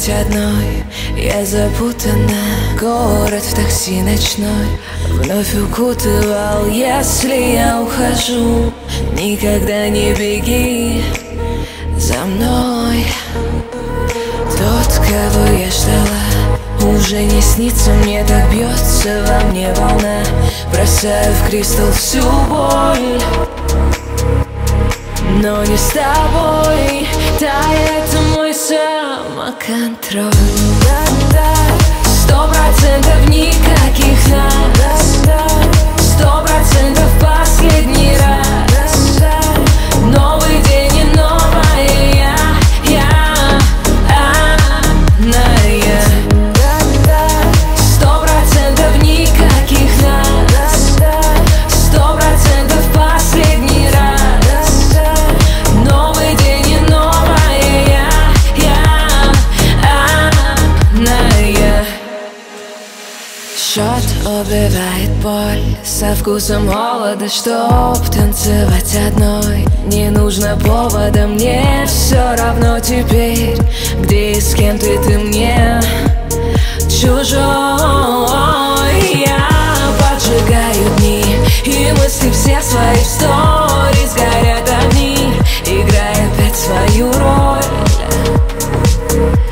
быть одной. Я запутана, город в такси ночной вновь укутывал. Если я ухожу, никогда не беги за мной. Тот, кого я ждала, уже не снится мне. Так бьется во мне волна, бросаю в кристалл всю боль. Но не с тобой, тает мой самоконтроль. Да-да, 100% никаких нас, 100% последний раз. Новый день и новая я, Анная. 100% никаких нас, 100% последний раз. Новый день и новая я, Анная. Счет убивает боль со вкусом холода, чтоб танцевать одной. Не нужно повода, мне все равно теперь, где и с кем ты мне чужой. Я поджигаю дни, и мысли все свои в сторис горят огни, играя опять свою роль.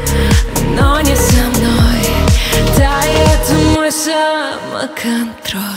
Но не со мной, тает мой самоконтроль.